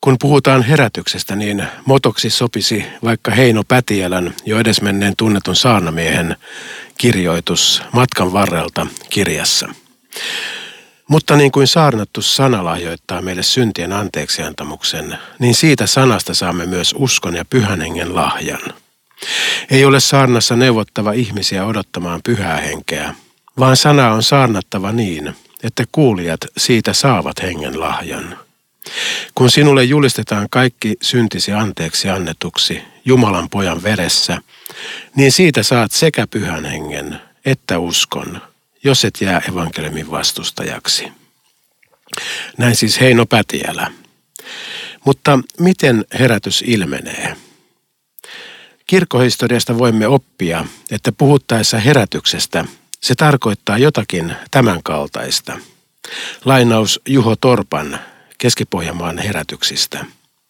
Kun puhutaan herätyksestä, niin motoksi sopisi vaikka Heino Pätiälän, jo edesmenneen tunnetun saarnamiehen, kirjoitus Matkan varrelta -kirjassa. Mutta niin kuin saarnattu sana lahjoittaa meille syntien anteeksiantamuksen, niin siitä sanasta saamme myös uskon ja pyhän hengen lahjan. Ei ole saarnassa neuvottava ihmisiä odottamaan pyhää henkeä, vaan sana on saarnattava niin, että kuulijat siitä saavat hengen lahjan. Kun sinulle julistetaan kaikki syntisi anteeksi annetuksi Jumalan pojan veressä, niin siitä saat sekä pyhän hengen että uskon, jos et jää evankeliumin vastustajaksi. Näin siis Heino Pätiälä. Mutta miten herätys ilmenee? Kirkkohistoriasta voimme oppia, että puhuttaessa herätyksestä se tarkoittaa jotakin tämän kaltaista. Lainaus Juho Torpan Keski-Pohjanmaan herätyksistä.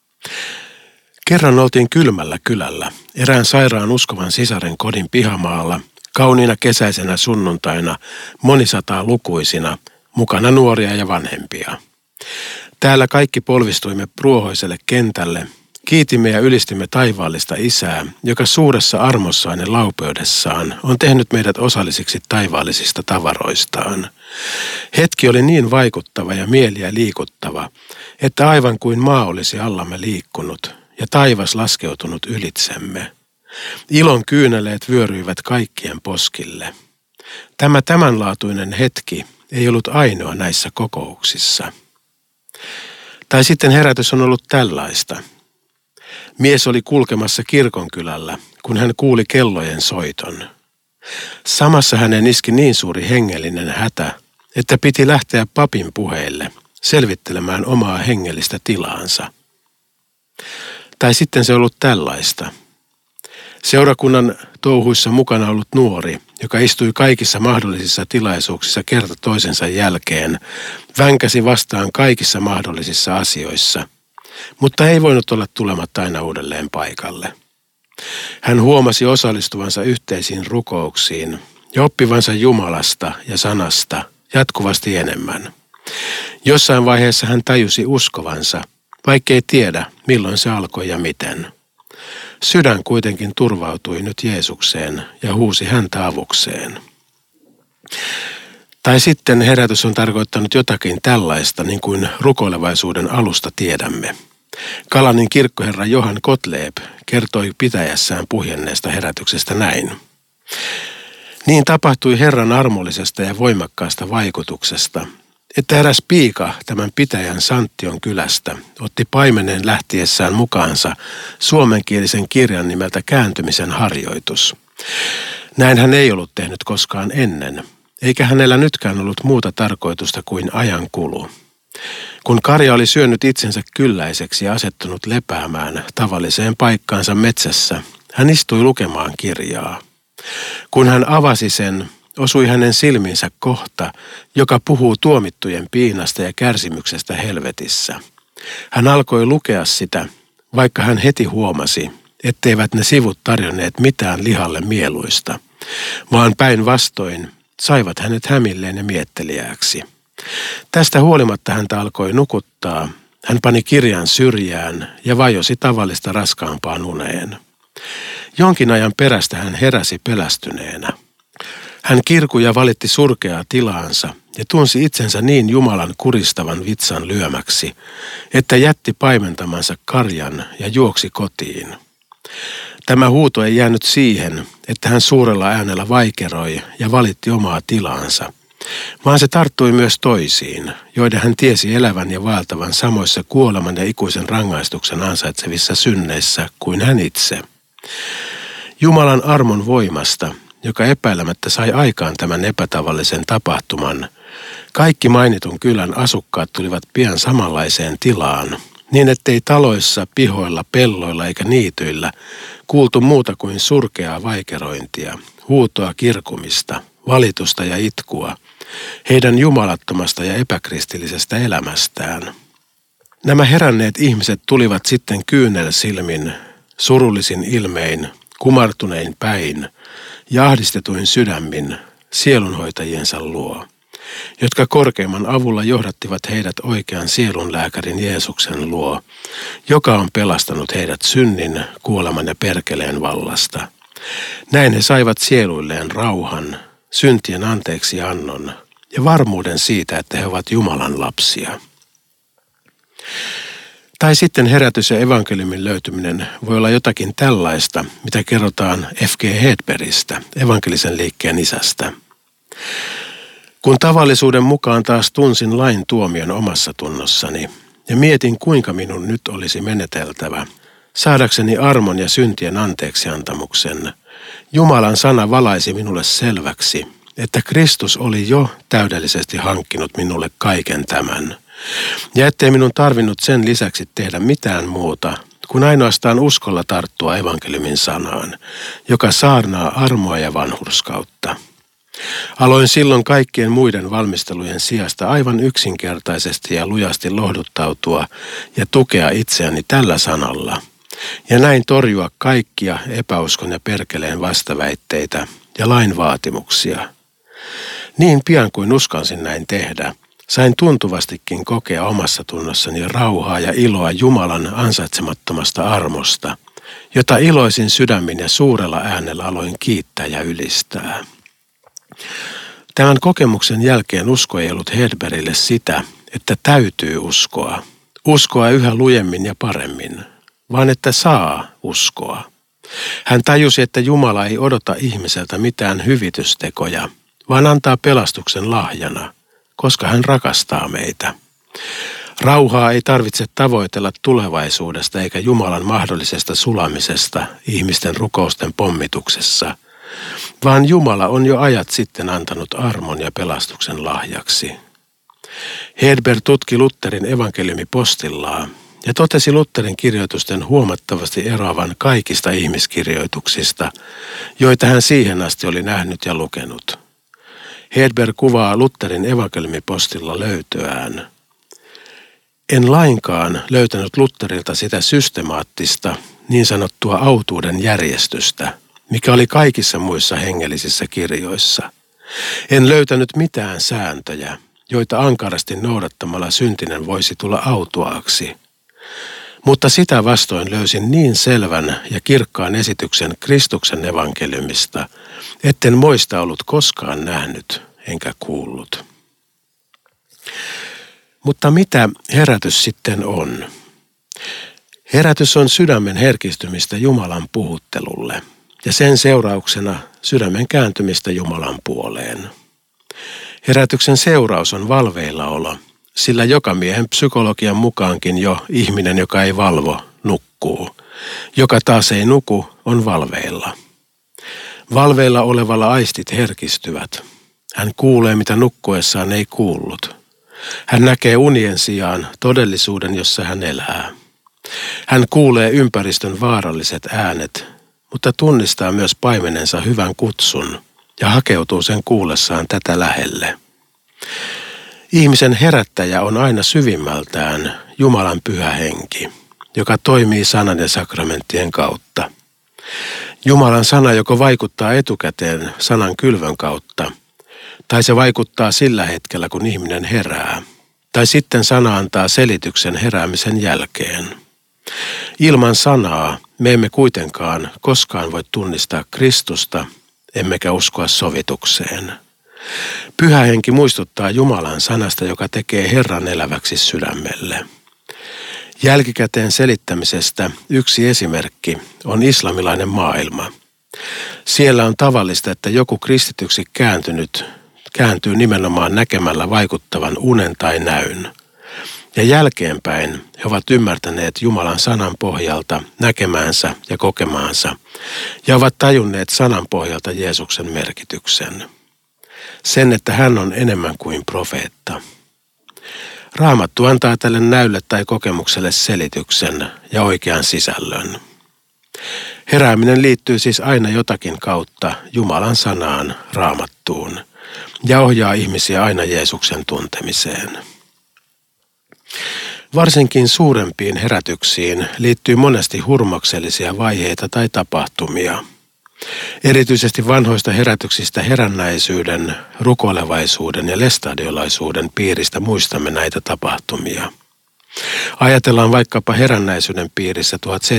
Kerran oltiin kylmällä kylällä, erään sairaan uskovan sisaren kodin pihamaalla, kauniina kesäisenä sunnuntaina, monisataa lukuisina, mukana nuoria ja vanhempia. Täällä kaikki polvistuimme ruohoiselle kentälle, kiitimme ja ylistimme taivaallista Isää, joka suuressa armossaan ja laupeudessaan on tehnyt meidät osallisiksi taivaallisista tavaroistaan. Hetki oli niin vaikuttava ja mieliä liikuttava, että aivan kuin maa olisi allamme liikkunut ja taivas laskeutunut ylitsemme. Ilon kyyneleet vyöryivät kaikkien poskille. Tämä tämänlaatuinen hetki ei ollut ainoa näissä kokouksissa. Tai sitten herätys on ollut tällaista. Mies oli kulkemassa kirkonkylällä, kun hän kuuli kellojen soiton. Samassa hänen iski niin suuri hengellinen hätä, että piti lähteä papin puheille selvittelemään omaa hengellistä tilaansa. Tai sitten se on ollut tällaista. Seurakunnan touhuissa mukana ollut nuori, joka istui kaikissa mahdollisissa tilaisuuksissa kerta toisensa jälkeen, vänkäsi vastaan kaikissa mahdollisissa asioissa, mutta ei voinut olla tulematta aina uudelleen paikalle. Hän huomasi osallistuvansa yhteisiin rukouksiin ja oppivansa Jumalasta ja sanasta jatkuvasti enemmän. Jossain vaiheessa hän tajusi uskovansa, vaikkei tiedä milloin se alkoi ja miten. Sydän kuitenkin turvautui nyt Jeesukseen ja huusi häntä avukseen. Tai sitten herätys on tarkoittanut jotakin tällaista, niin kuin rukoilevaisuuden alusta tiedämme. Kalanin kirkkoherra Johan Gottlieb kertoi pitäjässään puhjenneesta herätyksestä näin. Niin tapahtui Herran armollisesta ja voimakkaasta vaikutuksesta, että eräs piika tämän pitäjän Santtion kylästä otti paimeneen lähtiessään mukaansa suomenkielisen kirjan nimeltä Kääntymisen harjoitus. Näin hän ei ollut tehnyt koskaan ennen, eikä hänellä nytkään ollut muuta tarkoitusta kuin ajankulu. Kun karja oli syönyt itsensä kylläiseksi ja asettunut lepäämään tavalliseen paikkaansa metsässä, hän istui lukemaan kirjaa. Kun hän avasi sen, osui hänen silmiinsä kohta, joka puhuu tuomittujen piinasta ja kärsimyksestä helvetissä. Hän alkoi lukea sitä, vaikka hän heti huomasi, etteivät ne sivut tarjonneet mitään lihalle mieluista, vaan päinvastoin saivat hänet hämilleen ja mietteliääksi. Tästä huolimatta häntä alkoi nukuttaa, hän pani kirjan syrjään ja vajosi tavallista raskaampaan uneen. Jonkin ajan perästä hän heräsi pelästyneenä. Hän kirkui ja valitti surkeaa tilaansa ja tunsi itsensä niin Jumalan kuristavan vitsan lyömäksi, että jätti paimentamansa karjan ja juoksi kotiin. Tämä huuto ei jäänyt siihen, että hän suurella äänellä vaikeroi ja valitti omaa tilaansa, vaan se tarttui myös toisiin, joiden hän tiesi elävän ja vaeltavan samoissa kuoleman ja ikuisen rangaistuksen ansaitsevissa synneissä kuin hän itse. Jumalan armon voimasta, joka epäilemättä sai aikaan tämän epätavallisen tapahtuman, kaikki mainitun kylän asukkaat tulivat pian samanlaiseen tilaan, niin ettei taloissa, pihoilla, pelloilla eikä niityillä kuultu muuta kuin surkeaa vaikerointia, huutoa kirkumista, valitusta ja itkua, heidän jumalattomasta ja epäkristillisestä elämästään. Nämä heränneet ihmiset tulivat sitten kyynelsilmin, surullisin ilmein, kumartunein päin ja ahdistetuin sydämin sielunhoitajiensa luo. jotka korkeimman avulla johdattivat heidät oikean sielunlääkärin Jeesuksen luo, joka on pelastanut heidät synnin, kuoleman ja perkeleen vallasta. Näin he saivat sieluilleen rauhan, syntien anteeksiannon ja varmuuden siitä, että he ovat Jumalan lapsia. Tai sitten herätys ja evankeliumin löytyminen voi olla jotakin tällaista, mitä kerrotaan F.G. Hedbergistä, evankelisen liikkeen isästä. Kun tavallisuuden mukaan taas tunsin lain tuomion omassa tunnossani ja mietin, kuinka minun nyt olisi meneteltävä, saadakseni armon ja syntien anteeksiantamuksen, Jumalan sana valaisi minulle selväksi, että Kristus oli jo täydellisesti hankkinut minulle kaiken tämän, ja ettei minun tarvinnut sen lisäksi tehdä mitään muuta, kuin ainoastaan uskolla tarttua evankeliumin sanaan, joka saarnaa armoa ja vanhurskautta. Aloin silloin kaikkien muiden valmistelujen sijasta aivan yksinkertaisesti ja lujasti lohduttautua ja tukea itseäni tällä sanalla, ja näin torjua kaikkia epäuskon ja perkeleen vastaväitteitä ja lain vaatimuksia. Niin pian kuin uskalsin näin tehdä, sain tuntuvastikin kokea omassa tunnossani rauhaa ja iloa Jumalan ansaitsemattomasta armosta, jota iloisin sydämin ja suurella äänellä aloin kiittää ja ylistää. Tämän kokemuksen jälkeen usko ei ollut Hedbergille sitä, että täytyy uskoa yhä lujemmin ja paremmin, vaan että saa uskoa. Hän tajusi, että Jumala ei odota ihmiseltä mitään hyvitystekoja, vaan antaa pelastuksen lahjana, koska hän rakastaa meitä. Rauhaa ei tarvitse tavoitella tulevaisuudesta eikä Jumalan mahdollisesta sulamisesta ihmisten rukousten pommituksessa, vaan Jumala on jo ajat sitten antanut armon ja pelastuksen lahjaksi. Hedberg tutki Lutherin evankeliumipostillaa ja totesi Lutherin kirjoitusten huomattavasti eroavan kaikista ihmiskirjoituksista, joita hän siihen asti oli nähnyt ja lukenut. Hedberg kuvaa Lutherin evankeliumipostilla löytöään. En lainkaan löytänyt Lutherilta sitä systemaattista, niin sanottua autuuden järjestystä, mikä oli kaikissa muissa hengellisissä kirjoissa. En löytänyt mitään sääntöjä, joita ankarasti noudattamalla syntinen voisi tulla autuaaksi. Mutta sitä vastoin löysin niin selvän ja kirkkaan esityksen Kristuksen evankeliumista, etten moista ollut koskaan nähnyt enkä kuullut. Mutta mitä herätys sitten on? Herätys on sydämen herkistymistä Jumalan puhuttelulle ja sen seurauksena sydämen kääntymistä Jumalan puoleen. Herätyksen seuraus on valveillaolo, sillä jokamiehen psykologian mukaankin jo ihminen, joka ei valvo, nukkuu. Joka taas ei nuku, on valveilla. Valveilla olevalla aistit herkistyvät. Hän kuulee, mitä nukkuessaan ei kuullut. Hän näkee unien sijaan todellisuuden, jossa hän elää. Hän kuulee ympäristön vaaralliset äänet, mutta tunnistaa myös paimenensa hyvän kutsun ja hakeutuu sen kuullessaan tätä lähelle. Ihmisen herättäjä on aina syvimmältään Jumalan pyhä henki, joka toimii sanan ja sakramenttien kautta. Jumalan sana joko vaikuttaa etukäteen sanan kylvön kautta, tai se vaikuttaa sillä hetkellä, kun ihminen herää, tai sitten sana antaa selityksen heräämisen jälkeen. Ilman sanaa me emme kuitenkaan koskaan voi tunnistaa Kristusta, emmekä uskoa sovitukseen. Pyhä henki muistuttaa Jumalan sanasta, joka tekee Herran eläväksi sydämelle. Jälkikäteen selittämisestä yksi esimerkki on islamilainen maailma. Siellä on tavallista, että joku kristityksi kääntyy nimenomaan näkemällä vaikuttavan unen tai näyn. Ja jälkeenpäin he ovat ymmärtäneet Jumalan sanan pohjalta näkemäänsä ja kokemaansa ja ovat tajunneet sanan pohjalta Jeesuksen merkityksen. Sen, että hän on enemmän kuin profeetta. Raamattu antaa tälle näylle tai kokemukselle selityksen ja oikean sisällön. Herääminen liittyy siis aina jotakin kautta Jumalan sanaan, Raamattuun, ja ohjaa ihmisiä aina Jeesuksen tuntemiseen. Varsinkin suurempiin herätyksiin liittyy monesti hurmoksellisia vaiheita tai tapahtumia. Erityisesti vanhoista herätyksistä herännäisyyden, rukoilevaisuuden ja lestadiolaisuuden piiristä muistamme näitä tapahtumia. Ajatellaan vaikkapa herännäisyyden piirissä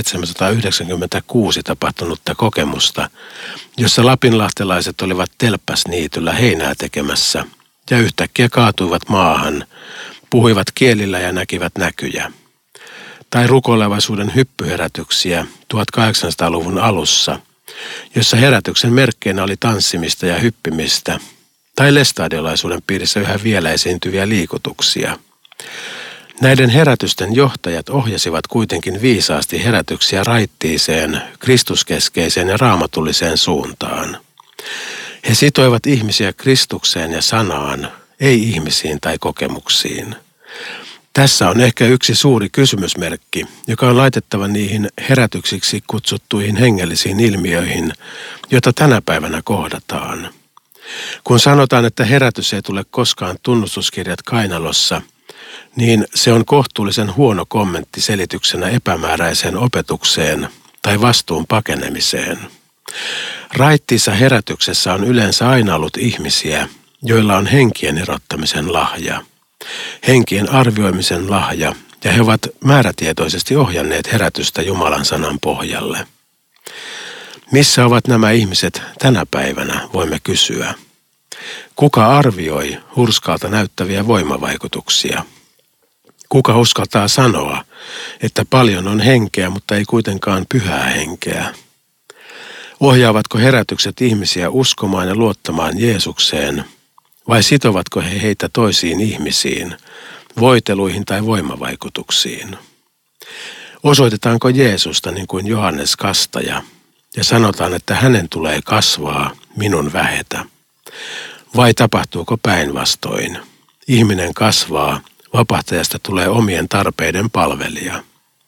1796 tapahtunutta kokemusta, jossa lapinlahtelaiset olivat Telppäsniityllä heinää tekemässä ja yhtäkkiä kaatuivat maahan, puhuivat kielillä ja näkivät näkyjä. Tai rukoilevaisuuden hyppyherätyksiä 1800-luvun alussa, jossa herätyksen merkkeinä oli tanssimista ja hyppimistä, tai lestadiolaisuuden piirissä yhä vielä esiintyviä liikutuksia. Näiden herätysten johtajat ohjasivat kuitenkin viisaasti herätyksiä raittiiseen, kristuskeskeiseen ja raamatulliseen suuntaan. He sitoivat ihmisiä Kristukseen ja sanaan, ei ihmisiin tai kokemuksiin. Tässä on ehkä yksi suuri kysymysmerkki, joka on laitettava niihin herätyksiksi kutsuttuihin hengellisiin ilmiöihin, joita tänä päivänä kohdataan. Kun sanotaan, että herätys ei tule koskaan tunnustuskirjat kainalossa, niin se on kohtuullisen huono kommentti selityksenä epämääräiseen opetukseen tai vastuun pakenemiseen. Raittiissa herätyksessä on yleensä aina ollut ihmisiä, joilla on henkien erottamisen lahja, henkien arvioimisen lahja, ja he ovat määrätietoisesti ohjanneet herätystä Jumalan sanan pohjalle. Missä ovat nämä ihmiset tänä päivänä, voimme kysyä. Kuka arvioi hurskalta näyttäviä voimavaikutuksia? Kuka uskaltaa sanoa, että paljon on henkeä, mutta ei kuitenkaan pyhää henkeä? Ohjaavatko herätykset ihmisiä uskomaan ja luottamaan Jeesukseen, vai sitovatko he heitä toisiin ihmisiin, voiteluihin tai voimavaikutuksiin? Osoitetaanko Jeesusta niin kuin Johannes Kastaja ja sanotaan, että hänen tulee kasvaa, minun vähetä? Vai tapahtuuko päinvastoin? Ihminen kasvaa, vapahtajasta tulee omien tarpeiden palvelija.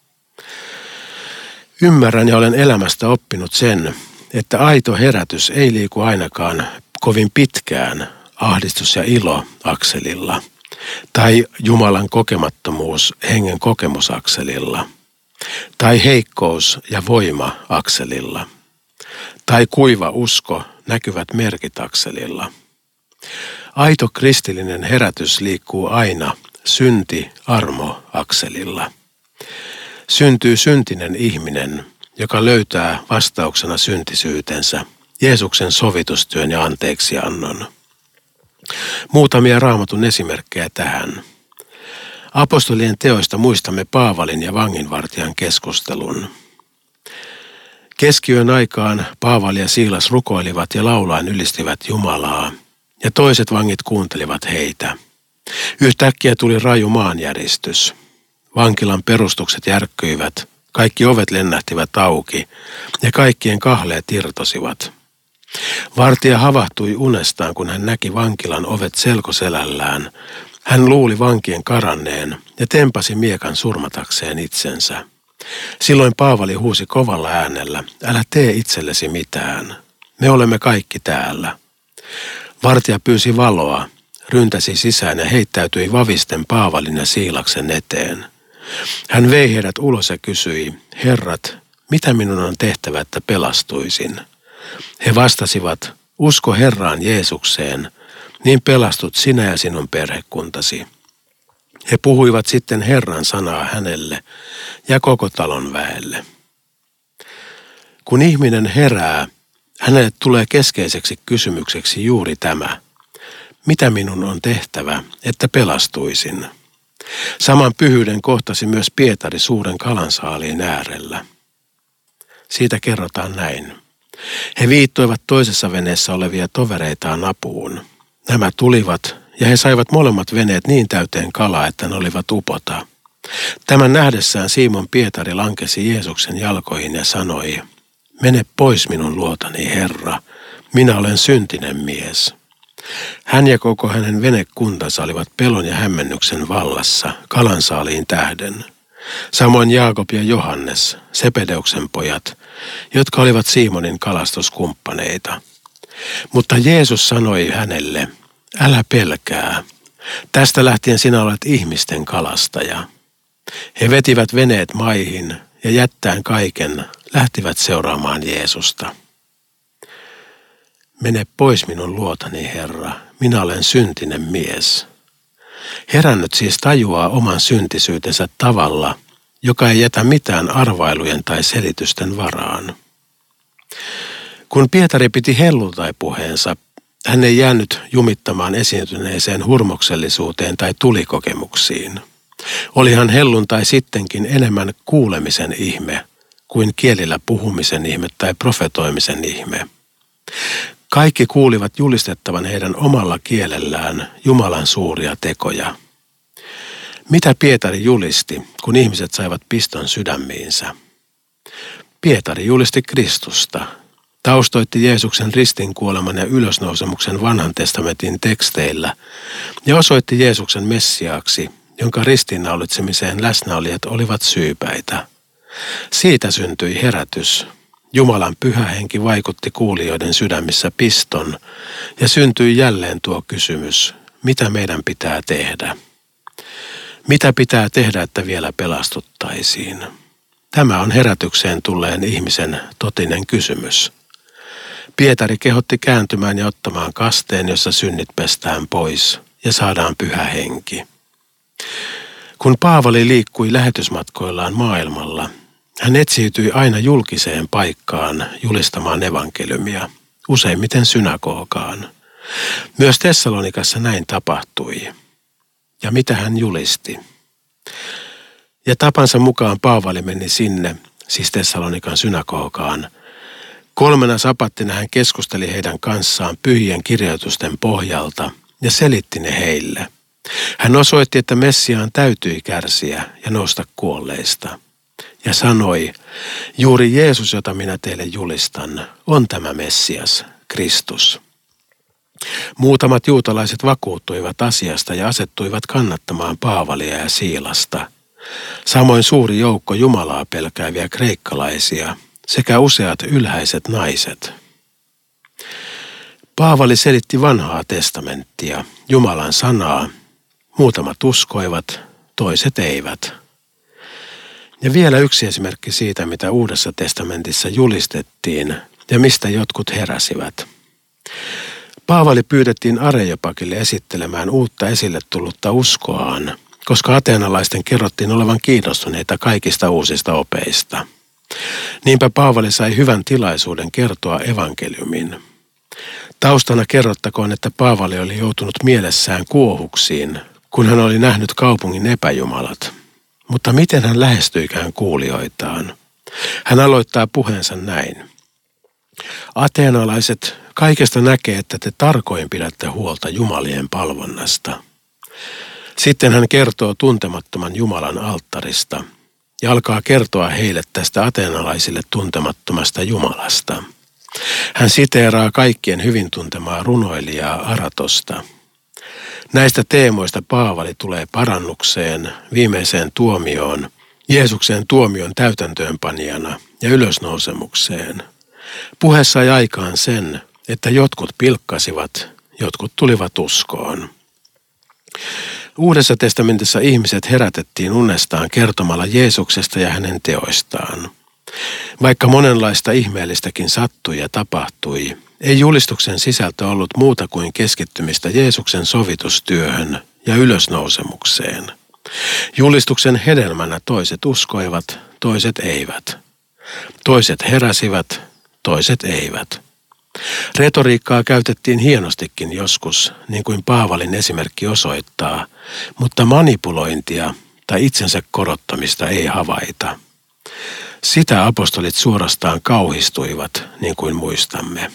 Ymmärrän ja olen elämästä oppinut sen, että aito herätys ei liiku ainakaan kovin pitkään ahdistus- ja ilo-akselilla tai Jumalan kokemattomuus hengen kokemusakselilla tai heikkous- ja voima-akselilla tai kuiva usko näkyvät merkit-akselilla. Aito kristillinen herätys liikkuu aina synti-armo-akselilla. Syntyy syntinen ihminen, joka löytää vastauksena syntisyytensä Jeesuksen sovitustyön ja anteeksiannon. Muutamia Raamatun esimerkkejä tähän. Apostolien teoista muistamme Paavalin ja vanginvartijan keskustelun. Keskiyön aikaan Paavali ja Siilas rukoilivat ja laulaen ylistivät Jumalaa, ja toiset vangit kuuntelivat heitä. Yhtäkkiä tuli raju maanjäristys. Vankilan perustukset järkkyivät, kaikki ovet lennähtivät auki ja kaikkien kahleet irtosivat. Vartija havahtui unestaan, kun hän näki vankilan ovet selkoselällään. Hän luuli vankien karanneen ja tempasi miekan surmatakseen itsensä. Silloin Paavali huusi kovalla äänellä, älä tee itsellesi mitään. Me olemme kaikki täällä. Vartija pyysi valoa, ryntäsi sisään ja heittäytyi vavisten Paavalin ja Siilaksen eteen. Hän vei heidät ulos ja kysyi, herrat, mitä minun on tehtävä, että pelastuisin? He vastasivat, usko Herraan Jeesukseen, niin pelastut sinä ja sinun perhekuntasi. He puhuivat sitten Herran sanaa hänelle ja koko talon väelle. Kun ihminen herää, hänelle tulee keskeiseksi kysymykseksi juuri tämä. Mitä minun on tehtävä, että pelastuisin? Saman pyhyyden kohtasi myös Pietari suuren kalansaaliin äärellä. Siitä kerrotaan näin. He viittoivat toisessa veneessä olevia tovereitaan apuun. Nämä tulivat ja he saivat molemmat veneet niin täyteen kalaa, että ne olivat upota. Tämän nähdessään Simon Pietari lankesi Jeesuksen jalkoihin ja sanoi, mene pois minun luotani, Herra, minä olen syntinen mies. Hän ja koko hänen venekuntansa olivat pelon ja hämmennyksen vallassa kalansaaliin tähden. Samoin Jaakob ja Johannes, Sepedeuksen pojat, jotka olivat Simonin kalastuskumppaneita. Mutta Jeesus sanoi hänelle, älä pelkää, tästä lähtien sinä olet ihmisten kalastaja. He vetivät veneet maihin ja jättäen kaiken lähtivät seuraamaan Jeesusta. Mene pois minun luotani, Herra, minä olen syntinen mies. Herännyt siis tajuaa oman syntisyytensä tavalla, joka ei jätä mitään arvailujen tai selitysten varaan. Kun Pietari piti helluntai-puheensa, hän ei jäänyt jumittamaan esiintyneeseen hurmoksellisuuteen tai tulikokemuksiin. Olihan helluntai sittenkin enemmän kuulemisen ihme kuin kielillä puhumisen ihme tai profetoimisen ihme. Kaikki kuulivat julistettavan heidän omalla kielellään Jumalan suuria tekoja. Mitä Pietari julisti, kun ihmiset saivat piston sydämiinsä? Pietari julisti Kristusta, taustoitti Jeesuksen ristinkuoleman ja ylösnousemuksen vanhan testamentin teksteillä ja osoitti Jeesuksen Messiaaksi, jonka ristiinnaulitsemiseen läsnäolijat olivat syypäitä. Siitä syntyi herätys. Jumalan pyhä henki vaikutti kuulijoiden sydämissä piston ja syntyi jälleen tuo kysymys, mitä meidän pitää tehdä? Mitä pitää tehdä, että vielä pelastuttaisiin? Tämä on herätykseen tulleen ihmisen totinen kysymys. Pietari kehotti kääntymään ja ottamaan kasteen, jossa synnit pestään pois ja saadaan pyhä henki. Kun Paavali liikkui lähetysmatkoillaan maailmalla, hän etsiytyi aina julkiseen paikkaan julistamaan evankeliumia, useimmiten synagogaan. Myös Tessalonikassa näin tapahtui. Ja mitä hän julisti? Ja tapansa mukaan Paavali meni sinne, siis Tessalonikan synagogaan. 3 sapattina hän keskusteli heidän kanssaan pyhien kirjoitusten pohjalta ja selitti ne heille. Hän osoitti, että Messiaan täytyi kärsiä ja nousta kuolleista. Ja sanoi, juuri Jeesus, jota minä teille julistan, on tämä Messias, Kristus. Muutamat juutalaiset vakuuttuivat asiasta ja asettuivat kannattamaan Paavalia ja Siilasta. Samoin suuri joukko Jumalaa pelkääviä kreikkalaisia sekä useat ylhäiset naiset. Paavali selitti vanhaa testamenttia, Jumalan sanaa. Muutamat uskoivat, toiset eivät. Ja vielä yksi esimerkki siitä, mitä Uudessa testamentissa julistettiin ja mistä jotkut heräsivät. Paavali pyydettiin Areopagille esittelemään uutta esille tullutta uskoaan, koska ateenalaisten kerrottiin olevan kiinnostuneita kaikista uusista opeista. Niinpä Paavali sai hyvän tilaisuuden kertoa evankeliumin. Taustana kerrottakoon, että Paavali oli joutunut mielessään kuohuksiin, kun hän oli nähnyt kaupungin epäjumalat. Mutta miten hän lähestyikään kuulijoitaan? Hän aloittaa puheensa näin. Ateenalaiset, kaikesta näkee, että te tarkoin pidätte huolta jumalien palvonnasta. Sitten hän kertoo tuntemattoman Jumalan alttarista ja alkaa kertoa heille tästä ateenalaisille tuntemattomasta Jumalasta. Hän siteeraa kaikkien hyvin tuntemaa runoilijaa Aratosta. Näistä teemoista Paavali tulee parannukseen, viimeiseen tuomioon, Jeesuksen tuomion täytäntöönpanijana ja ylösnousemukseen. Puhe sai aikaan sen, että jotkut pilkkasivat, jotkut tulivat uskoon. Uudessa testamentissa ihmiset herätettiin unestaan kertomalla Jeesuksesta ja hänen teoistaan. Vaikka monenlaista ihmeellistäkin sattui ja tapahtui, ei julistuksen sisältö ollut muuta kuin keskittymistä Jeesuksen sovitustyöhön ja ylösnousemukseen. Julistuksen hedelmänä toiset uskoivat, toiset eivät. Toiset heräsivät, toiset eivät. Retoriikkaa käytettiin hienostikin joskus, niin kuin Paavalin esimerkki osoittaa, mutta manipulointia tai itsensä korottamista ei havaita. Sitä apostolit suorastaan kauhistuivat, niin kuin muistamme.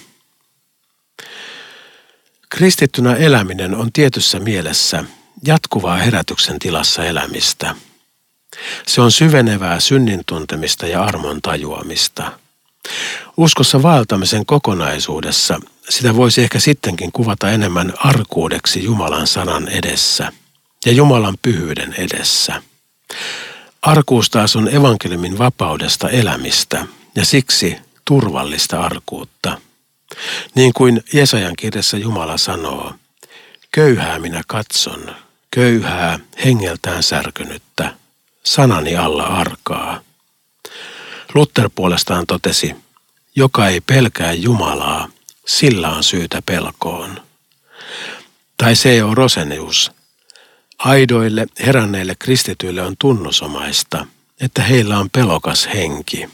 Kristittynä eläminen on tietyssä mielessä jatkuvaa herätyksen tilassa elämistä. Se on syvenevää synnin tuntemista ja armon tajuamista. Uskossa vaeltamisen kokonaisuudessa sitä voisi ehkä sittenkin kuvata enemmän arkuudeksi Jumalan sanan edessä ja Jumalan pyhyyden edessä. Arkuus taas on evankeliumin vapaudesta elämistä ja siksi turvallista arkuutta. Niin kuin Jesajan kirjassa Jumala sanoo, köyhää minä katson, köyhää hengeltään särkynyttä, sanani alla arkaa. Luther puolestaan totesi, joka ei pelkää Jumalaa, sillä on syytä pelkoon. Tai C.O. Rosenius, aidoille, heränneille kristityille on tunnusomaista, että heillä on pelokas henki.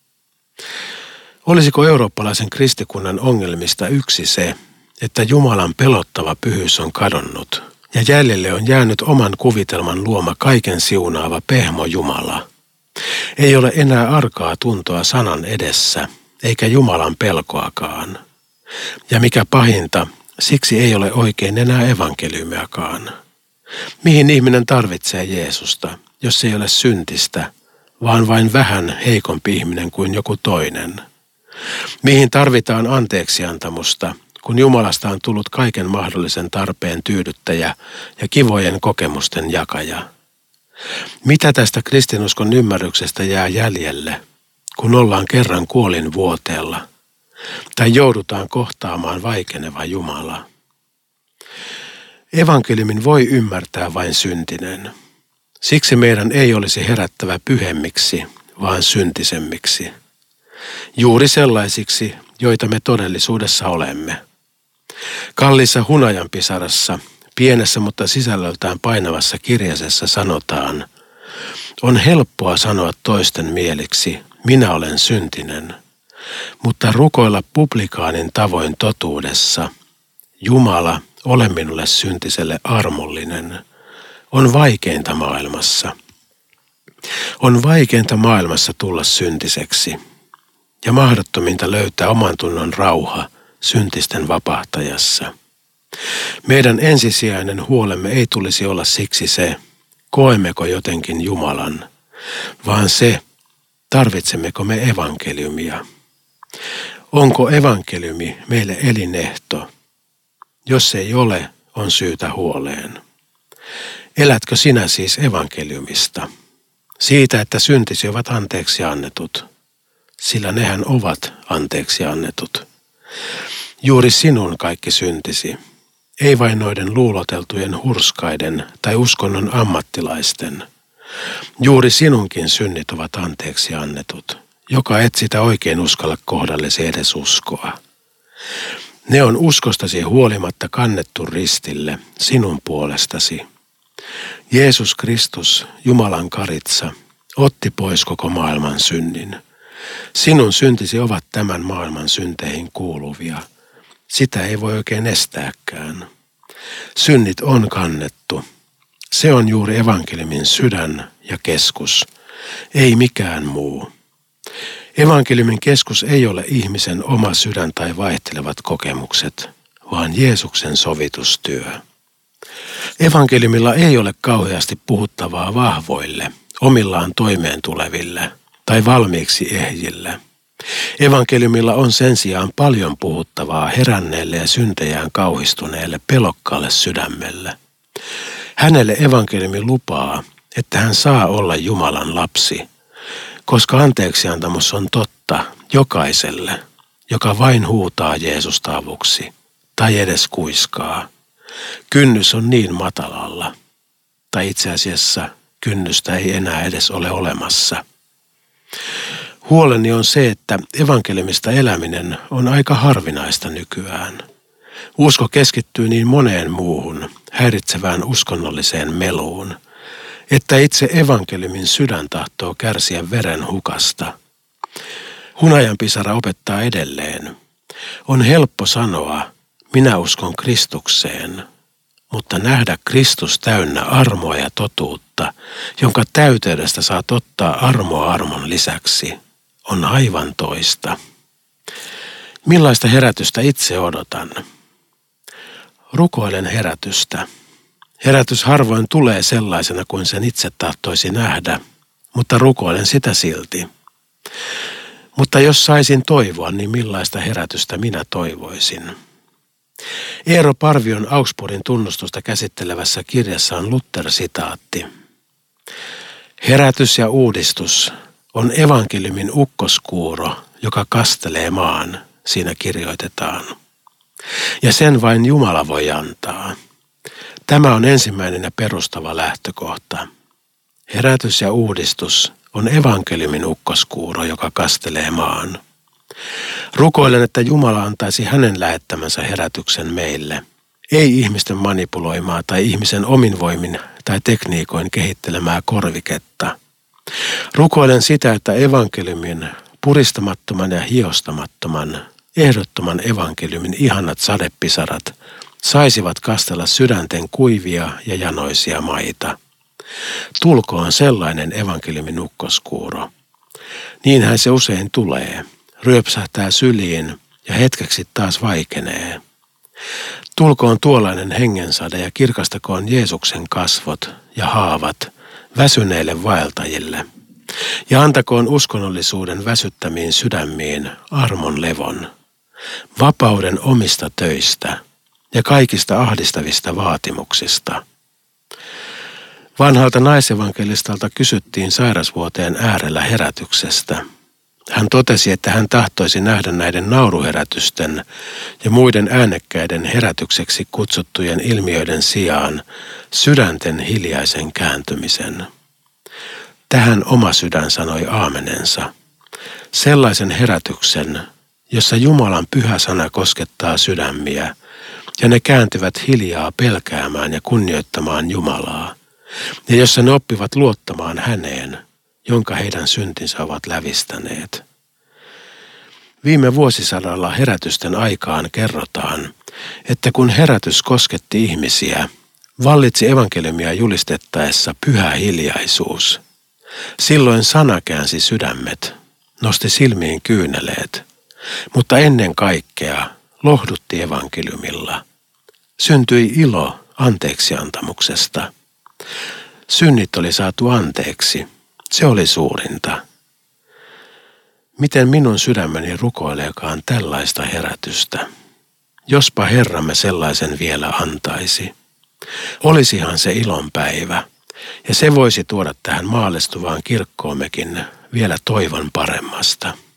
Olisiko eurooppalaisen kristikunnan ongelmista yksi se, että Jumalan pelottava pyhyys on kadonnut ja jäljelle on jäänyt oman kuvitelman luoma kaiken siunaava pehmo Jumala? Ei ole enää arkaa tuntoa sanan edessä, eikä Jumalan pelkoakaan. Ja mikä pahinta, siksi ei ole oikein enää evankeliumiakaan. Mihin ihminen tarvitsee Jeesusta, jos ei ole syntistä, vaan vain vähän heikompi ihminen kuin joku toinen? Mihin tarvitaan anteeksiantamusta, kun Jumalasta on tullut kaiken mahdollisen tarpeen tyydyttäjä ja kivojen kokemusten jakaja? Mitä tästä kristinuskon ymmärryksestä jää jäljelle, kun ollaan kerran kuolinvuoteella tai joudutaan kohtaamaan vaikeneva Jumala? Evankeliumin voi ymmärtää vain syntinen. Siksi meidän ei olisi herättävä pyhemmiksi, vaan syntisemmiksi. Juuri sellaisiksi, joita me todellisuudessa olemme. Kalliissa hunajanpisarassa, pienessä mutta sisällöltään painavassa kirjasessa sanotaan: on helppoa sanoa toisten mieliksi, minä olen syntinen, mutta rukoilla publikaanin tavoin totuudessa, Jumala, ole minulle syntiselle armollinen, on vaikeinta maailmassa. On vaikeinta maailmassa tulla syntiseksi ja mahdottominta löytää oman tunnon rauha syntisten vapahtajassa. Meidän ensisijainen huolemme ei tulisi olla siksi se, koemmeko jotenkin Jumalan, vaan se, tarvitsemmeko me evankeliumia. Onko evankeliumi meille elinehto? Jos ei ole, on syytä huoleen. Elätkö sinä siis evankeliumista? Siitä, että syntisi ovat anteeksi annetut, sillä nehän ovat anteeksi annetut. Juuri sinun kaikki syntisi, ei vain noiden luuloteltujen hurskaiden tai uskonnon ammattilaisten. Juuri sinunkin synnit ovat anteeksi annetut, joka et sitä oikein uskalla kohdallesi edes uskoa. Ne on uskostasi huolimatta kannettu ristille sinun puolestasi. Jeesus Kristus, Jumalan karitsa, otti pois koko maailman synnin. Sinun syntisi ovat tämän maailman synteihin kuuluvia. Sitä ei voi oikein estääkään. Synnit on kannettu. Se on juuri evankeliumin sydän ja keskus, ei mikään muu. Evankeliumin keskus ei ole ihmisen oma sydän tai vaihtelevat kokemukset, vaan Jeesuksen sovitustyö. Evankeliumilla ei ole kauheasti puhuttavaa vahvoille, omillaan toimeen tuleville tai valmiiksi ehjille. Evankeliumilla on sen sijaan paljon puhuttavaa heränneelle ja syntejään kauhistuneelle pelokkaalle sydämelle. Hänelle evankeliumi lupaa, että hän saa olla Jumalan lapsi, koska anteeksiantamus on totta jokaiselle, joka vain huutaa Jeesusta avuksi tai edes kuiskaa. Kynnys on niin matalalla, tai itse asiassa kynnystä ei enää edes ole olemassa. Huoleni on se, että evankeliumista eläminen on aika harvinaista nykyään. Usko keskittyy niin moneen muuhun, häiritsevään uskonnolliseen meluun, että itse evankeliumin sydän tahtoo kärsiä veren hukasta. Hunajanpisara opettaa edelleen: on helppo sanoa, minä uskon Kristukseen, mutta nähdä Kristus täynnä armoa ja totuutta, jonka täyteydestä saat ottaa armoa armon lisäksi, on aivan toista. Millaista herätystä itse odotan? Rukoilen herätystä. Herätys harvoin tulee sellaisena kuin sen itse tahtoisi nähdä, mutta rukoilen sitä silti. Mutta jos saisin toivoa, niin millaista herätystä minä toivoisin? Eero Parvion Augsburgin tunnustusta käsittelevässä kirjassaan Luther-sitaatti: herätys ja uudistus on evankeliumin ukkoskuuro, joka kastelee maan, siinä kirjoitetaan. Ja sen vain Jumala voi antaa. Tämä on ensimmäinen ja perustava lähtökohta. Herätys ja uudistus on evankeliumin ukkoskuuro, joka kastelee maan. Rukoilen, että Jumala antaisi hänen lähettämänsä herätyksen meille. Ei ihmisten manipuloimaa tai ihmisen omin voimin tai tekniikoin kehittelemää korviketta. Rukoilen sitä, että evankeliumin puristamattoman ja hiostamattoman, ehdottoman evankeliumin ihanat sadepisarat saisivat kastella sydänten kuivia ja janoisia maita. Tulkoon sellainen evankeliumin ukkoskuuro. Niinhän se usein tulee, ryöpsähtää syliin ja hetkeksi taas vaikenee. Tulkoon tuollainen hengensade ja kirkastakoon Jeesuksen kasvot ja haavat väsyneille vaeltajille. Ja antakoon uskonnollisuuden väsyttämiin sydämiin armon levon, vapauden omista töistä ja kaikista ahdistavista vaatimuksista. Vanhalta naisevankelistalta kysyttiin sairasvuoteen äärellä herätyksestä. Hän totesi, että hän tahtoisi nähdä näiden nauruherätysten ja muiden äänekkäiden herätykseksi kutsuttujen ilmiöiden sijaan sydänten hiljaisen kääntymisen. Tähän oma sydän sanoi aamenensa. Sellaisen herätyksen, jossa Jumalan pyhä sana koskettaa sydämiä, ja ne kääntyvät hiljaa pelkäämään ja kunnioittamaan Jumalaa, ja jossa ne oppivat luottamaan häneen, jonka heidän syntinsä ovat lävistäneet. Viime vuosisadalla herätysten aikaan kerrotaan, että kun herätys kosketti ihmisiä, vallitsi evankeliumia julistettaessa pyhä hiljaisuus. Silloin sana käänsi sydämet, nosti silmiin kyyneleet, mutta ennen kaikkea lohdutti evankeliumilla. Syntyi ilo anteeksiantamuksesta. Synnit oli saatu anteeksi. Se oli suurinta. Miten minun sydämeni rukoileekaan tällaista herätystä? Jospa Herramme sellaisen vielä antaisi. Olisihan se ilonpäivä, ja se voisi tuoda tähän maallistuvaan kirkkoommekin vielä toivon paremmasta.